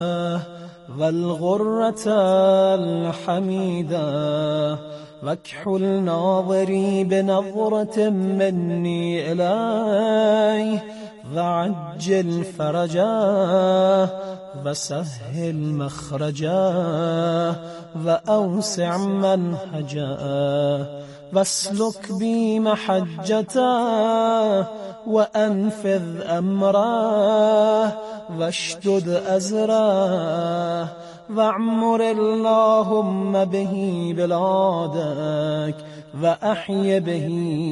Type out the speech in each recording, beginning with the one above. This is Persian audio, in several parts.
والغرة الحميدة واكحل ناظري بنظرة مني إليه وعجل فرجاه وسهل مخرجاه وأوسع منهجاه واسلك بي محجته وأنفذ أمره واشدد أزره واعمر اللهم به بلادك وأحي به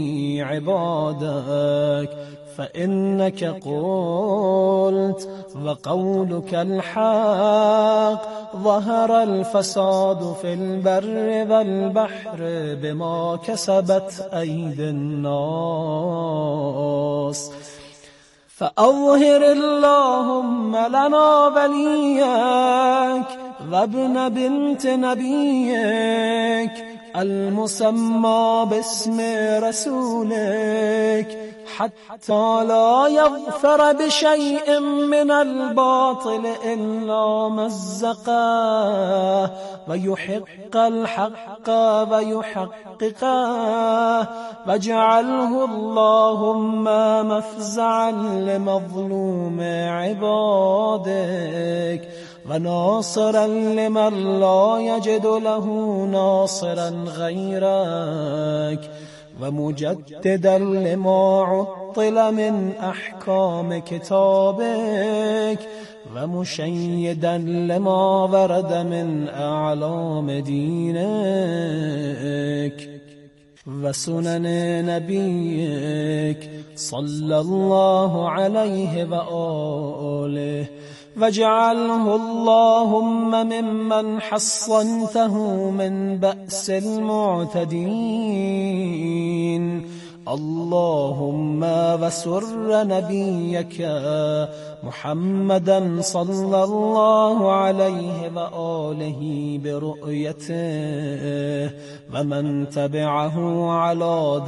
عبادك فإنك قلت وقولك الحق ظهر الفساد في البر والبحر بما كسبت أيدي الناس فأظهر اللهم لنا وليك وابن بنت نبيك المسمى باسم رسولك حتى لا يظفر بشيء من الباطل إلا مزقه ويحق الحق ويحققه واجعله اللهم مفزعا لمظلوم عبادك وناصرا لمن لا يجد له ناصرا غيرك ومجددا لما عطل من أحكام كتابك ومشيدا لما ورد من أعلام دينك وسنن نبيك صلى الله عليه وآله واجعله اللهم ممن حصنته من بأس المعتدين اللهم وسر نبيك محمدا صلى الله عليه وآله برؤيته ومن تبعه على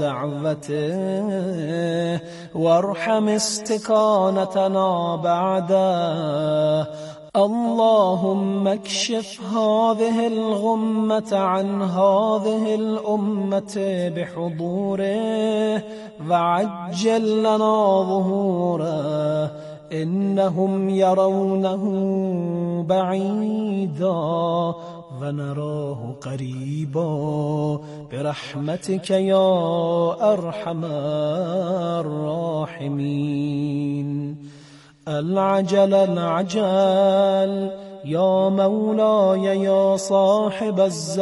دعوته وارحم استكانتنا بعده اللهم اكشف هذه الغمة عن هذه الأمة بحضوره وعجل لنا ظهوره إنهم يرونه بعيدا ونراه قريبا برحمتك يا أرحم الراحمين العجل العجل يا مولاي يا صاحب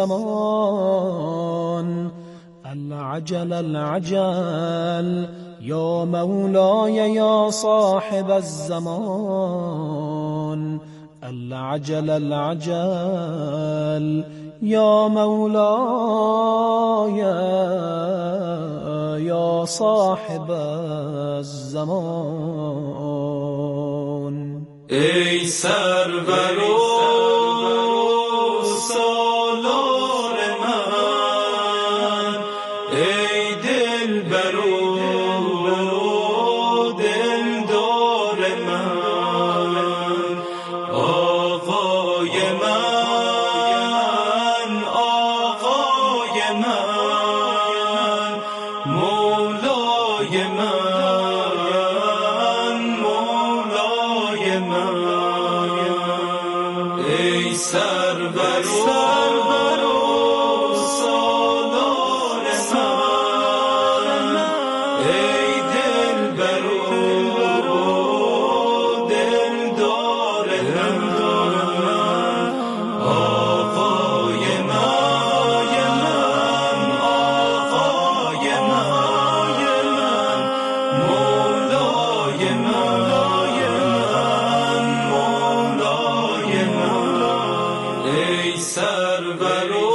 الزمان العجل العجل يا مولاي يا صاحب الزمان العجل العجل يا مولاي يا صاحب الزمان ای سرور و سالار من ای دلبر و دلدار من آقای من مولای من ای سرور و سالار من ای دلبر و دلدار من آقای من مولای من ای سرور و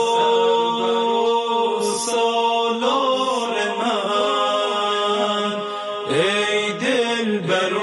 سالار من ای دلبر و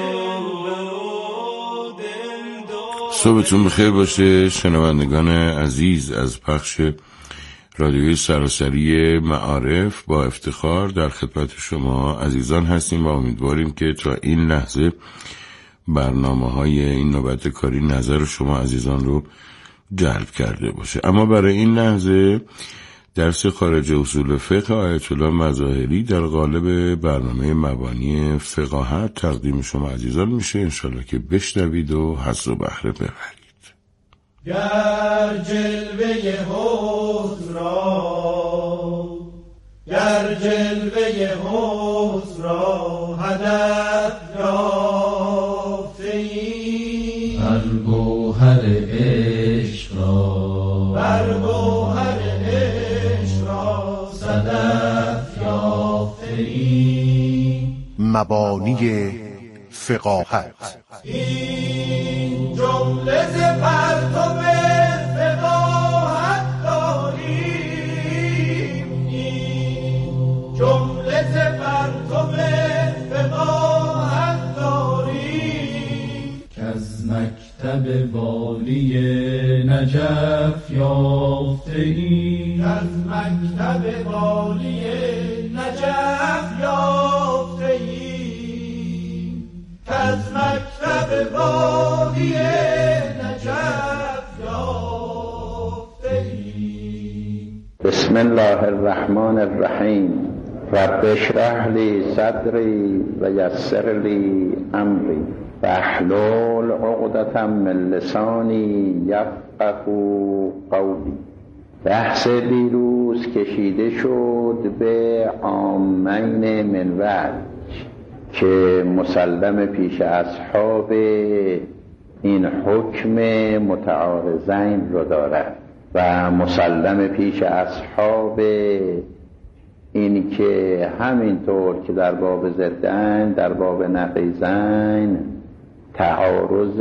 دلدار. صبحتون بخیر باشه شنوندگان عزیز از پخش رادیوی سراسری معارف. با افتخار در خدمت شما عزیزان هستیم و امیدواریم که تا این لحظه برنامه‌های این نوبت کاری نظر شما عزیزان رو جلب کرده باشه. اما برای این لحظه درس خارج اصول فقه آیت الله مظاهری در قالب برنامه مبانی فقاهت تقدیم شما عزیزان میشه. انشالله که بشنوید و حظ و بهره ببرید. گر جلوه حسن را هدف یافته‌ای، بر گوهر عشق را صدف یافته‌ای. مبانی فقاهت. این جمله ز پرتو فقاهت داریم، این جمله ز پرتو فقاهت داریم، کز مکتب والی نجف یافته‌ای، از مکتب والی نجف یافته‌ای، از مکتب والی نجف یافته‌ای. بسم الله الرحمن الرحیم. رب اشرح لی صدری و یسر لی امری واحلل عقدة من لسانی یفقهوا قولی. بحث دیروز کشیده شد به عامین من وجه که مسلم پیش اصحاب این حکم متعارضین رو دارد و مسلم پیش اصحاب این که همینطور که در باب ضدین در باب نقیضین تعارض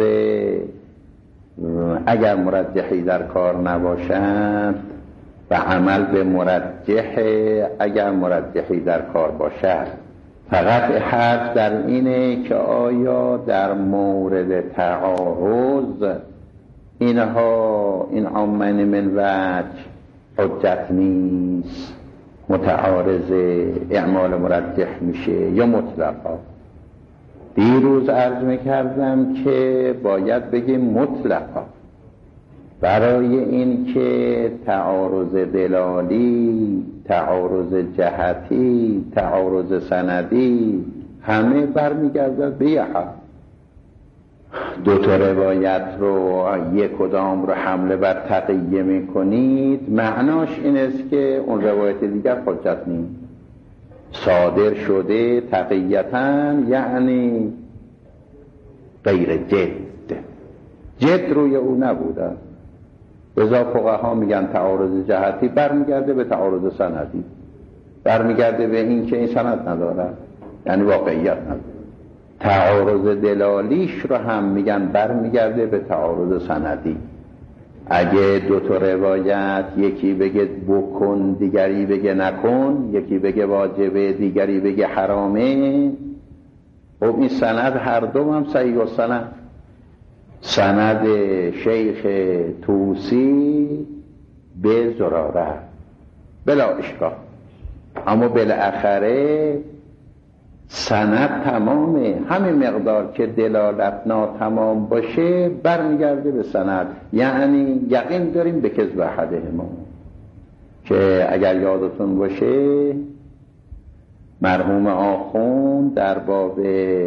اگر مرجحی در کار نباشد و عمل به مرجح اگر مرجحی در کار باشد. فقط حرف در اینه که آیا در مورد تعارض اینها این عامین من وجه حجت نیست، متعارض اعمال مرجح میشه یا مطلقا. دیروز عرض میکردم که باید بگیم مطلقا، برای این که تعارض دلالی، تعارض جهتی، تعارض سندی همه برمیگردد به یه حق. دو تا روایت رو یک کدام رو حمله بر تقیه میکنید، معناش این است که اون روایت دیگر حجت نیست. صادر شده تقییتاً یعنی غیر جد روی او نبوده. لذا فقها میگن تعارض جهتی برمیگرده به تعارض سندی، برمیگرده به این که این سند نداره یعنی واقعیت نداره. تعارض دلالیش رو هم میگن برمیگرده به تعارض سندی. اگه دو تا روایت یکی بگه بکن دیگری بگه نکن، یکی بگه واجبه دیگری بگه حرامه، خب این سند هر دو هم صحیح و سند شیخ توسی به زراره بلا اشکال، اما بالاخره سند تمامه. همین مقدار که دلالت ناتمام باشه برمیگرده به سند، یعنی یقین داریم به کذب احدهما. که اگر یادتون باشه مرحوم آخوند در باب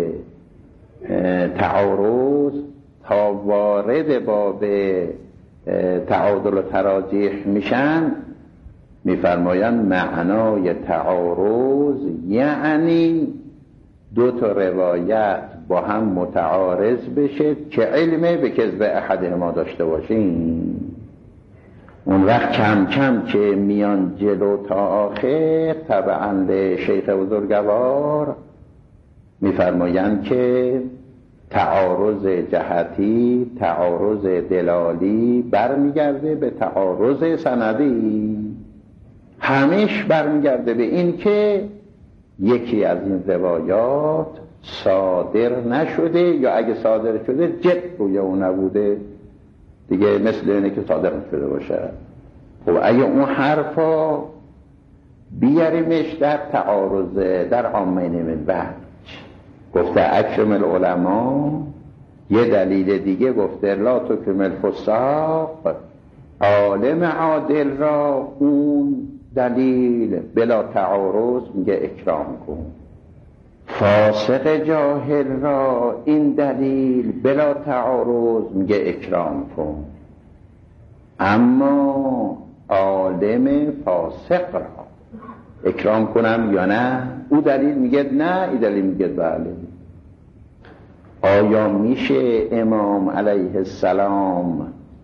تعارض تا وارد باب تعادل و تراجیح میشن میفرمایند معنای تعارض یعنی دو تا روایت با هم متعارض بشه که علم به کذب احدهما داشته باشیم. اون وقت کم کم که میان جلو تا آخر طبعا شیخ بزرگوار میفرمایند که تعارض جهتی، تعارض دلالی برمیگرده به تعارض سندی، همش برمیگرده به این که یکی از این روایات صادر نشده یا اگه صادر شده جد روی اون نبوده دیگه، مثل اینه که صادر نشده باشه. خب اگه اون حرفا بیاریمش در تعارض در عامین من وجه، گفته اکرم العلماء یه دلیل دیگه گفته لا تکرم الفساق، عالم عادل را اون دلیل بلا تعارض میگه اکرام کن، فاسق جاهل را این دلیل بلا تعارض میگه اکرام کن. اما عالم فاسق را اکرام کنم یا نه؟ او دلیل میگه نه، این دلیل میگه بله. آیا میشه امام علیه السلام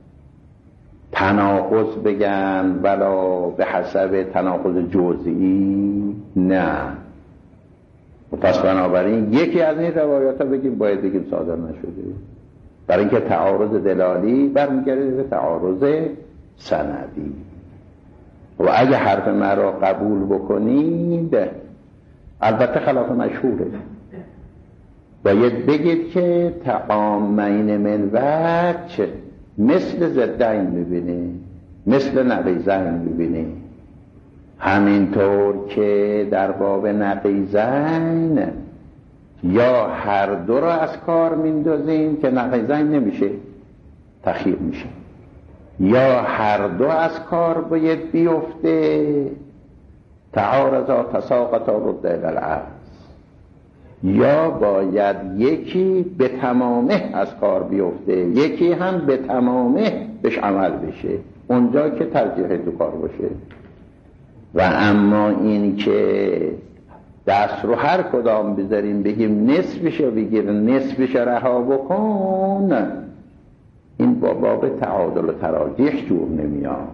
تناقض بگن ولا به حسب تناقض جزئی؟ نه. پس بنابراین یکی از این روایات ها بگیم باید بگیم صادر نشده، برای اینکه تعارض دلالی برمیگرده به تعارض سندی. و اگه حرف من را قبول بکنید، البته خلاف مشهوره، باید بگید که تعامین من وجه مثل ضدین میبینه، مثل نقیضین میبینه. همینطور که در باب نقیضین یا هر دو را از کار میندازیم که نقیضین نمیشه، تخییر میشه، یا هر دو از کار باید بیفته، تعارضا تساقطا رد الی العرض، یا باید یکی به تمامه از کار بیفته، یکی هم به تمامه بهش عمل بشه، اونجا که ترجیح دو کار باشه. و اما این که دست رو هر کدام بذاریم بگیم نصفشو بگیر نصفشو رها بکن، این با باب تعادل و تراجیح جور نمیاد.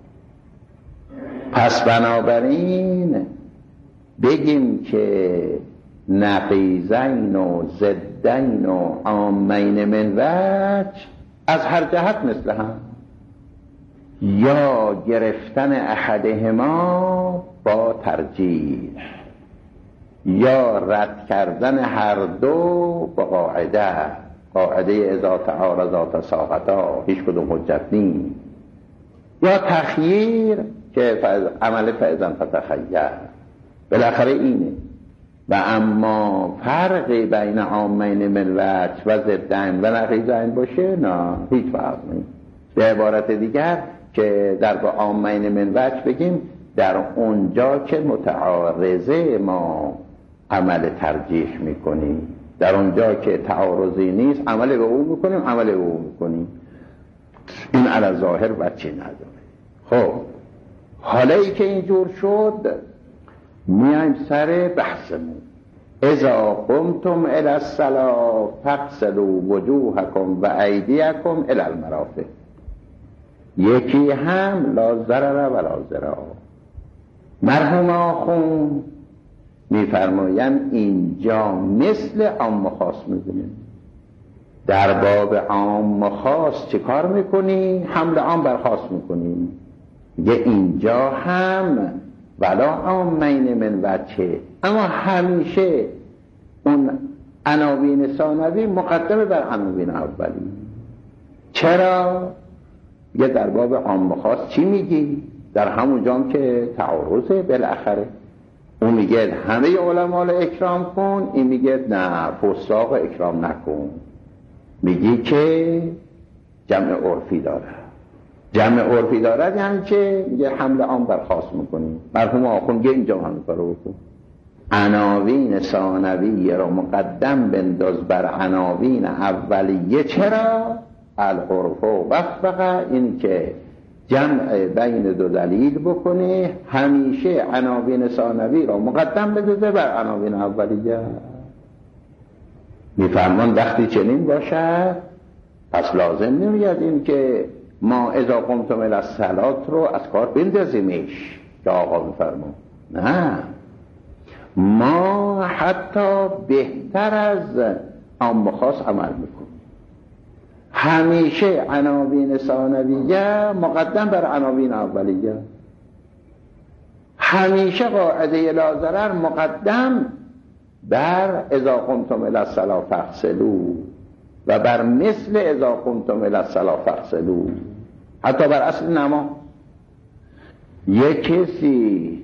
پس بنابراین بگیم که نقیضین و ضدین و عامین من وجه از هر جهت مثل هم، یا گرفتن احدهما با ترجیح، یا رد کردن هر دو با قاعده اذا تعارضا تساقطا، هیچ کدوم حجت نیست، یا تخییر که عمل فاذا فتخیر، بالاخره اینه. و اما فرقی بین عامین من وجه و ضدین و نقیضین باشه نه، هیچ فرق نیست. به عبارت دیگر که در با عامین من وجه بگیم در اونجا که متعارضه ما عمل ترجیح میکنیم، در اونجا که تعارضی نیست عمل به او میکنیم، عمل به او میکنیم. این علی ظاهر بچه نداره. خب حالا ای که اینجور شد میایم سر بحثمون. اذا قمتم الی الصلاة فاغسلوا وجوهکم و ایدیکم الی المرافق. یکی هم لا ضرر ولا ضرار. مرحوم آخوند میفرمایند اینجا مثل عام و خاص میدونیم. در باب عام و خاص چه کار میکنی؟ حمل عام بر خاص میکنی. یه اینجا هم ولا عامین من وجه، اما همیشه اون عناوین ثانوی مقدمه بر عناوین اولی. چرا؟ یه در باب عام و خاص چی میگی؟ در همون جام که تعارضه بالاخره. اون میگه همه علما رو اکرام کن، این میگه نه فساق اکرام نکن. میگی که جمع عرفی داره. جمع عرفی دارد یعنی که میگه حمل عام بر خاص میکنی. مرحوم آخوند میگه اینجا همین کارو بکن. عناوین ثانویه رو مقدم بنداز بر عناوین اولیه. چرا؟ العرف وفق، این که جمع بین دو دلیل بکنه، همیشه عناوین ثانوی رو مقدم بندازه بر عناوین اولیه. میفرمان وقتی چنین باشه پس لازم نمیاد این که ما اذا قمتم الی الصلاة رو از کار بندازیمش که آقا میفرمان. نه، ما حتی بهتر از عام خاص عمل میکنیم. همیشه عناوین ثانویه مقدم بر عناوین اولیه. همیشه قاعده لا ضرر مقدم بر اذا قمتم الی الصلاة فاغسلوا و بر مثل اذا قمتم الی الصلاة فاغسلوا، حتی بر اصل نماز. یک کسی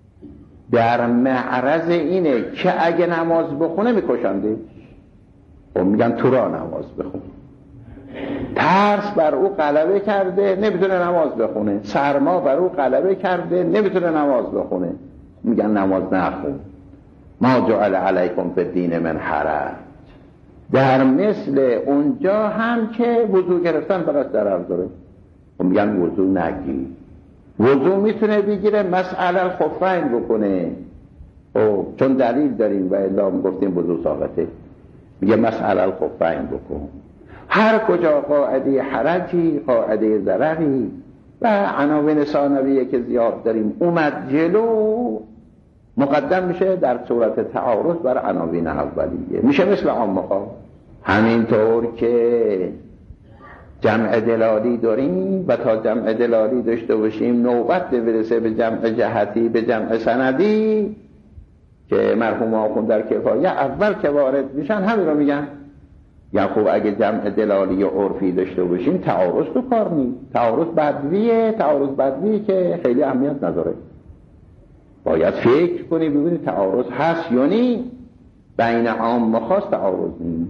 در معرض اینه که اگه نماز بخونه میکشنده، و میگن تو را نماز بخون. ترس بر او غلبه کرده نمیتونه نماز بخونه، سرما بر او غلبه کرده نمیتونه نماز بخونه، میگن نماز نخون. ما جعل علیکم فی الدین من حرج. در مثل اونجا هم که وضو گرفتن براش ضرر داره و میگن وضو نگیر. وضو میتونه بگیره مسئله الخفین بکنه چون دلیل داریم و الا گفتیم وضو ثابته، میگه مسئله الخفین بکن. هر کجا قاعده حرجی، قاعده ضرری و عناوین ثانویه که زیاد داریم اومد جلو، مقدم میشه در صورت تعارض بر عناوین اولیه، میشه مثل عامقا. همینطور که جمع دلالی داریم و تا جمع دلالی داشته باشیم نوبت برسه به جمع جهتی، به جمع سندی که مرحوم آخوند در کفایه اول که وارد میشن همین رو میگن. یا خب اگه جمع دلالی و عرفی داشته باشیم تعارض تو کار نیست. تعارض بدویه که خیلی اهمیت نداره. باید فکر کنی ببینی تعارض هست یا نی. بین عام و خاص تعارض نیست،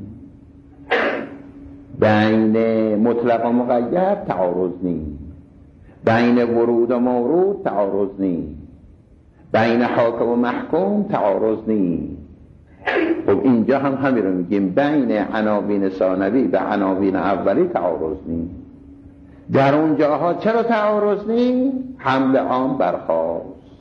بین مطلق و مقید تعارض نیست، بین ورود و مورود تعارض نیست، بین حاکم و محکوم تعارض نیست. خب اینجا هم همین رو میگیم، بین عناوین ثانوی و عناوین اولی تعارض نیست. در اون جاها چرا تعارض نیست؟ حمل عام بر خاص،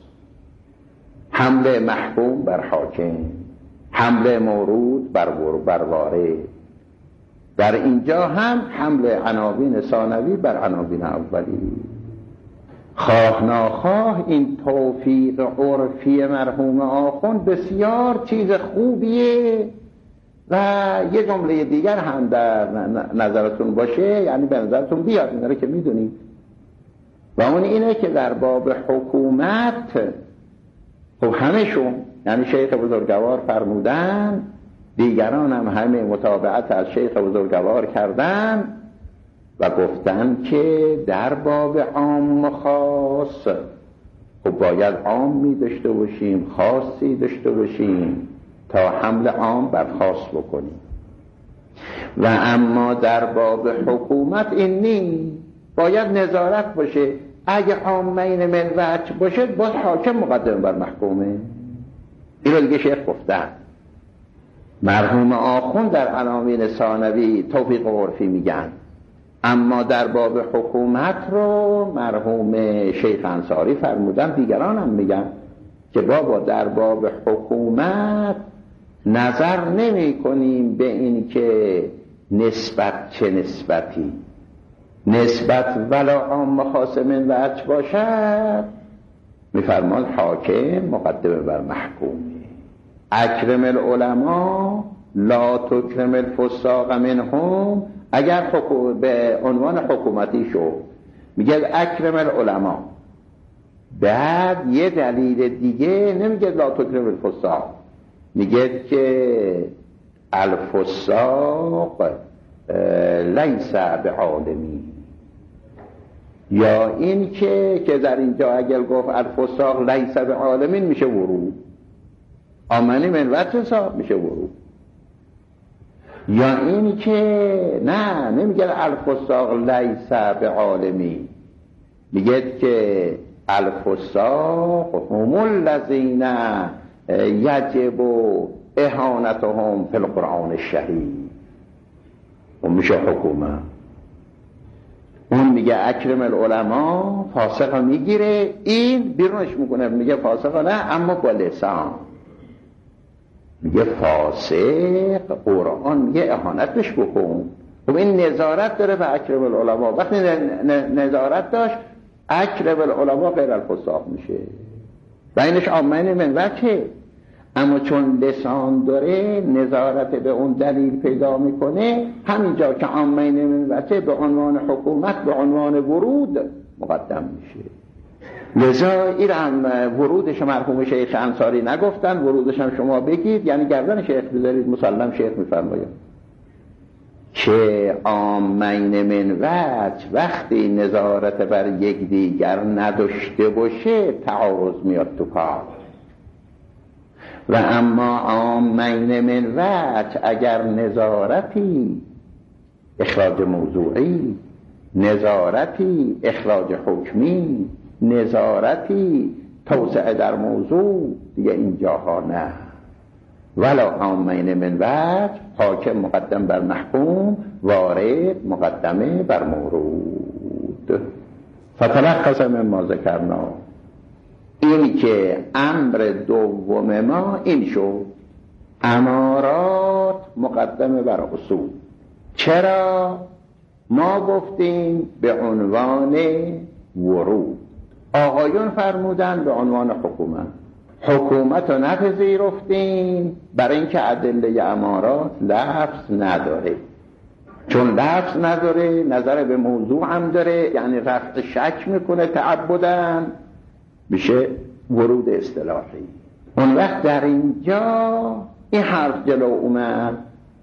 حمل محکوم بر حاکم، حمل مورود بر وارد. در اینجا هم حمل عناوین ثانوی بر عناوین اولی. خواه ناخواه این توفیق عرفی مرحوم آخوند بسیار چیز خوبیه و یه جمله دیگر هم در نظرتون باشه، یعنی به نظرتون بیاد، این رو که میدونید، و اون اینه که در باب حکومت خب همشون، یعنی شیخ بزرگوار فرمودن، دیگران هم همه متابعت از شیخ بزرگوار کردن و گفتن که در باب عام و خاص خب باید عامی داشته باشیم، خاصی داشته باشیم تا حمل عام بر خاص بکنیم. و اما در باب حکومت این نیست، باید نظارت باشه. اگه عامین من وجه باشه باز حاکم مقدم بر محکومه. این رو دیگه شیخ گفتن. مرحوم آخوند در عناوین ثانوی توفیق عرفی میگن، اما در باب حکومت رو مرحوم شیخ انصاری فرمودن، دیگران هم میگن که بابا در باب حکومت نظر نمی کنیم به این که نسبت چه نسبتی، نسبت ولا عام خاص من وجه باشد، میفرمان حاکم مقدم بر محکومی. اکرم العلماء لا تکرم الفساق منهم. اگر به عنوان حکومتی شد میگه اکرم العلماء، بعد یه دلیل دیگه نمیگه لا تکرم الفساق، میگه که الفساق لیس بعالمی. یا این که در اینجا اگر گفت الفساق لیس بعالمین میشه ورود، آمنی من وجه حساب میشه ورود. یا این که نه، نمیگه الفساق لیس بعالمی، میگه که الفساق هم الذین یجب اهانتهم فی القرآن الشریف. اون میشه حکومت. اون میگه اکرم العلماء، فاسق میگیره، این بیرونش میکنه، میگه فاسق نه اما با لسان. میگه فاسق قرآن میگه اهانتش بکن. خب این نظارت داره به اکرم العلماء. وقتی نظارت داشت اکرم العلماء غیر الفساق میشه، بینش عامین من وجه. اما چون لسان داره نظارت به اون دلیل پیدا میکنه، همینجا که عامین من وجه به عنوان حکومت، به عنوان ورود مقدم میشه. لذا این هم ورودش مرحوم شیخ انصاری نگفتن، ورودش هم شما بگید، یعنی گردن شیخ بذارید، مسلم شیخ میفرماید که عامین من وجه وقتی نظارت بر یک دیگر نداشته باشه تعارض میاد تو کار. و اما عامین من وجه، اگر نظارتی اخراج موضوعی، نظارتی اخراج حکمی، نظارتی توسعه در موضوع، دیگه اینجاها نه. ولا عامین من وجه، حاکم مقدم بر محکوم، وارد مقدمه بر مورود. فتلخص مما ذکرنا، این که امر دوم ما این شد، امارات مقدمه بر اصول. چرا؟ ما گفتیم به عنوان ورود، آقایون فرمودن به عنوان حکومت. حکومت رو نپذیرفتیم برای اینکه ادله امارات لفظ نداره. چون لفظ نداره نظر به موضوع هم داره، یعنی رفع شک میکنه تعبدن، میشه ورود اصطلاحی. اون وقت در اینجا این حرف جلو اومد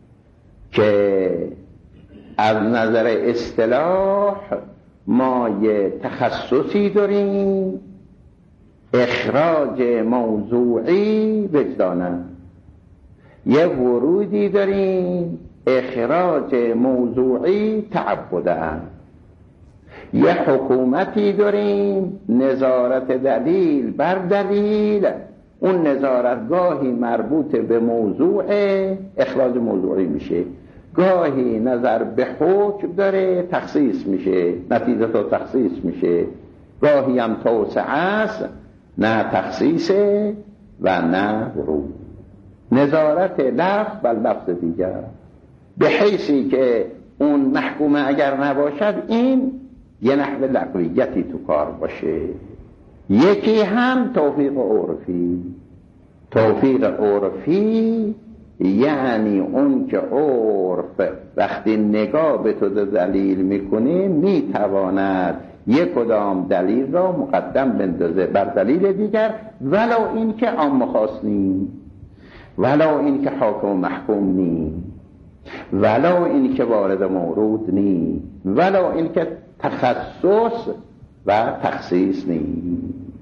که از نظر اصطلاح ما یه تخصصی داریم، اخراج موضوعی وجدانن، یه ورودی داریم، اخراج موضوعی تعبدن، یه حکومتی داریم، نظارت دلیل بر دلیل. اون نظارت گاهی مربوط به موضوع، اخراج موضوعی میشه، گاهی نظر به حکم داره، تخصیص میشه، نتیجه تو تخصیص میشه، گاهی هم توسعه است، نه تخصیصه و نه ورود. نظارت لفظ بر لفظ دیگر، به حیثی که اون محکومه اگر نباشد این یه نحو لغویتی تو کار باشه. یکی هم توفیق عرفی. توفیق عرفی یعنی اون که عرف وقتی نگاه به تو دلیل میکنه میتواند یک کدام دلیل را مقدم بندازه بر دلیل دیگر، ولو این که عام خاص نی، ولو این که حاکم و محکوم نی، ولو این که وارد مورود نی، ولو این که تخصص و تخصیص نی.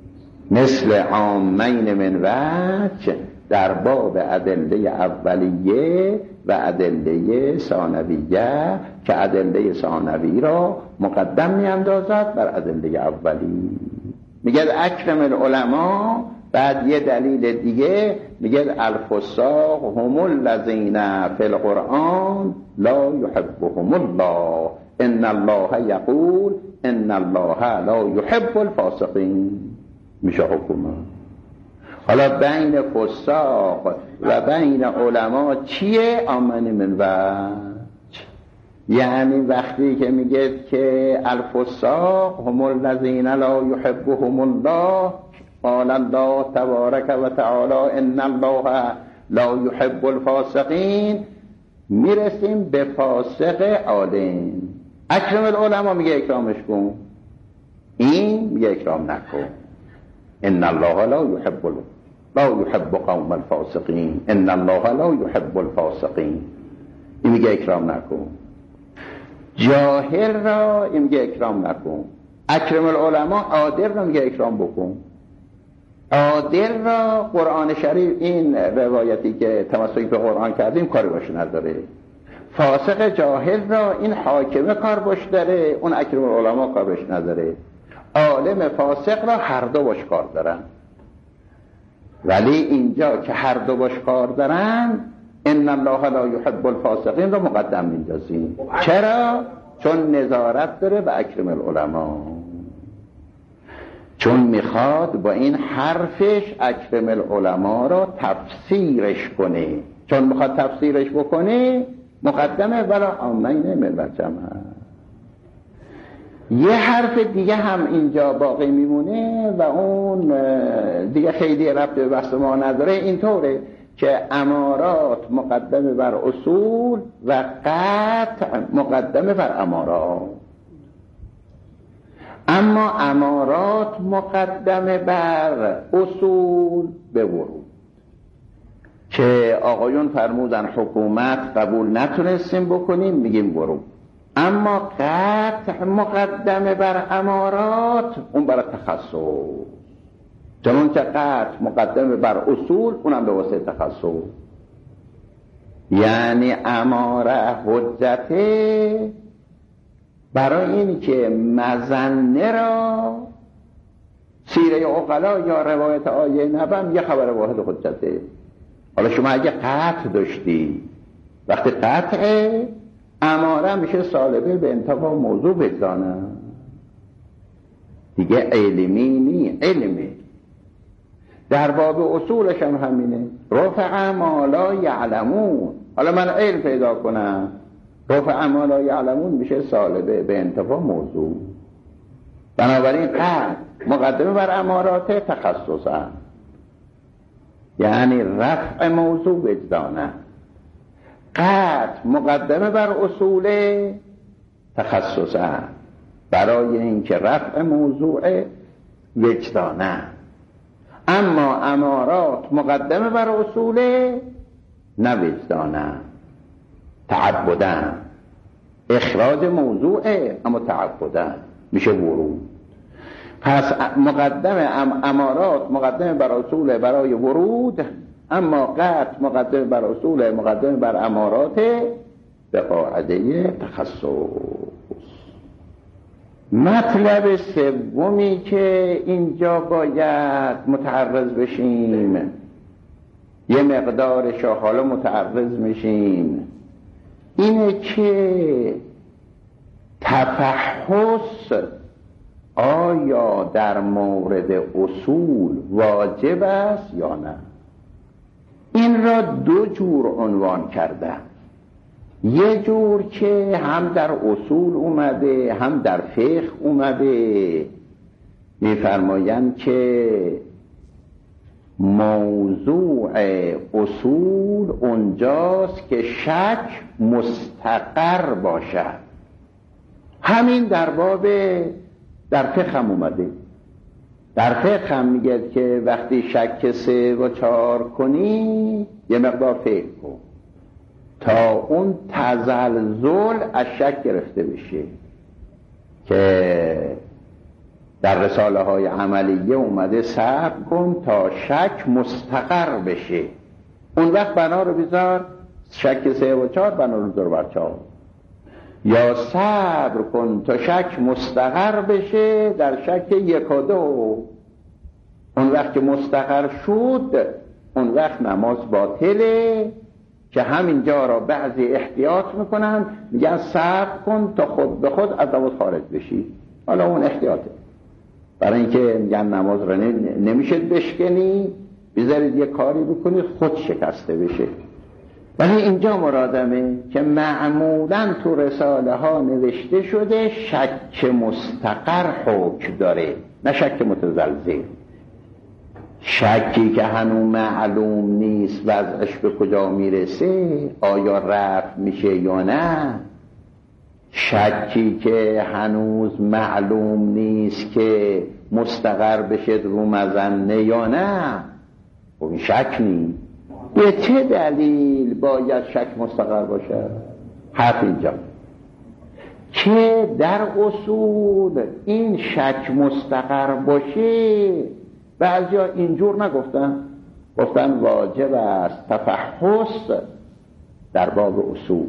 مثل عامین من وجه در باب ادله اولیه و ادله ثانویه، که ادله ثانوی را مقدم میاندازد بر ادله اولی. میگه اکرم العلماء، بعد یه دلیل دیگه میگه الفساق هم الذین فی القرآن لا یحبهم الله ان الله یقول ان الله لا یحب الفاسقین. میشه حکومت. حالا بین فساق و بین علما چیه؟ آمن من وجه. یعنی وقتی که میگه که الفساق هم الذین لا یحبهم الله، قال الله تبارک و تعالی ان الله لا یحب الفاسقین، میرسیم به فاسق عالم. اکرم العلماء میگه اکرامش کن، این میگه اکرام نکن. ان الله لا يحب قوم الفاسقین، ان الله لا يحب الفاسقین. این میگه اکرام نکن. جاهل را این میگه اکرام نکن. اکرم العلماء عادل را میگه اکرام بکن. عادل را قرآن شریف این روایتی که تمسک به قرآن کردیم کاری باش نداره. فاسق جاهل را این حاکمه کار باش داره، اون اکرم العلماء کار باش نداره. عالم فاسق را هر دو باش کار دارن. ولی اینجا که هر دو باش کار دارن، ان الله لا یحب الفاسقین را مقدم میندازیم. چرا؟ چون نظارت داره به اکرم العلماء، چون میخواد با این حرفش اکرم العلماء را تفسیرش کنه. چون میخواد تفسیرش بکنه مقدمه ولا عامین من وجه. یه حرف دیگه هم اینجا باقی میمونه و اون دیگه خیلی ربط به بحث ما نداره. اینطوره که امارات مقدمه بر اصول و قطع مقدمه بر امارات. اما امارات مقدمه بر اصول به ورود، که آقایون فرمودن حکومت قبول نتونستیم بکنیم میگیم ورود. اما قطع مقدمه بر امارات، اون برای تخصص. چون که قطع مقدم بر اصول، اونم به واسطه تخصص. یعنی اماره حجته برای این که مظنه را سیره عقلا یا روایت آیه نبم یه خبر واحد حجته. حالا شما اگه قطع داشتی، وقتی قطعه اماره میشه سالبه به انتفاع موضوع بدانه دیگه، علمی نی، علمی. در باب اصولش هم همینه، رفع ما لا یعلمون. حالا من علم پیدا کنم، رفع ما لا یعلمون میشه سالبه به انتفاع موضوع. بنابراین قطع مقدمه بر امارات تخصصا، یعنی رفع موضوع وجدانه. قطع مقدمه بر اصول تخصصا برای اینکه رفع موضوع وجدانه. اما امارات مقدمه بر اصول نه وجدانه، تعبدن. اخراج موضوعه اما تعبدن میشه ورود. پس امارات مقدمه بر اصول برای ورود، اما قطع مقدمه بر اصول مقدمه بر امارات به قاعده تخصص. مطلب سومی که اینجا باید متعرض بشیم، یه مقدارش حالا متعرض میشیم، اینه که تفحص آیا در مورد اصول واجب است یا نه. این را دو جور عنوان کردن. یه جور که هم در اصول اومده هم در فقه اومده، میفرمایند که موضوع اصول اونجاست که شک مستقر باشد. همین در باب در فقه هم اومده. در فقه هم میگه که وقتی شک 3 و 4 کنی یه مقدار فقه کن تا اون تزلزل از شک گرفته بشه، که در رساله های عملیه اومده صبر کن تا شک مستقر بشه. اون وقت بنا رو بذار شک 3 و 4 بنا رو بذار بر 4. یا صبر کن تا شک مستقر بشه در شک 1 و 2. اون وقت که مستقر شد اون وقت نماز باطله، که همینجا را بعضی احتیاط میکنن، میگن صبر کن تا خود به خود از نماز خارج بشی. حالا اون احتیاطه، برای اینکه میگن نماز را نمیشه بشکنی، بذارید یه کاری بکنید خود شکسته بشه. ولی اینجا مرادمه که معمولا تو رساله ها نوشته شده شک مستقر حکم داره، نه شک متزلزل. شکی که هنوز معلوم نیست وضعش به کجا میرسه، آیا رفع میشه یا نه. شکی که هنوز معلوم نیست که مستقر بشه رو مظنه یا نه، خب این شک نیست. به چه دلیل باید شک مستقر باشه؟ حرف اینجا که در اصول این شک مستقر باشه، بعضیا اینجور نگفتن، گفتن واجب است تفحص در باب اصول.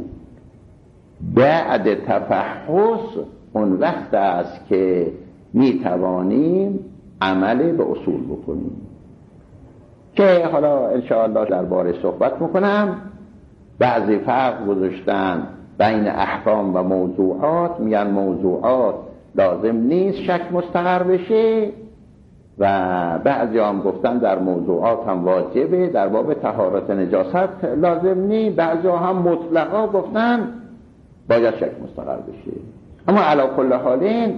بعد تفحص اون وقت است که می توانیم عمل به اصول بکنیم، که حالا انشاءالله درباره صحبت میکنم. بعضی فرق گذاشتن بین احکام و موضوعات، میگن موضوعات لازم نیست شک مستقر بشه، و بعضی هم گفتن در موضوعات هم واجبه، در باب طهارت نجاست لازم نیست. بعضی هم مطلقا گفتن باید شک مستقر بشه. اما علی کل حالین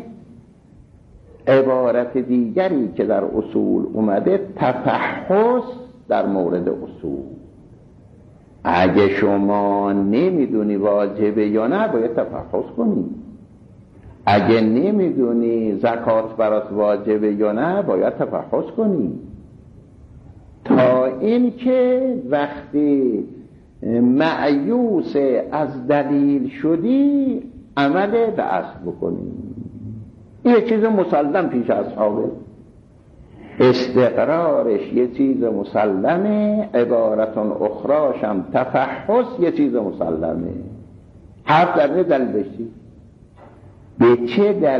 عبارت دیگری که در اصول اومده تفحص در مورد اصول. اگه شما نمیدونی واجبه یا نه باید تفحص کنی. اگه نمیدونی زکات برات واجبه یا نه باید تفحص کنی، تا اینکه وقتی مایوس از دلیل شدی عمل به اصل بکنی. این چیز مسلم پیش اصحابه. استقرارش یه چیز مسلمه، عبارتون اخراشم تفحص یه چیز مسلمه. حرف در دل بشی به چه دلیل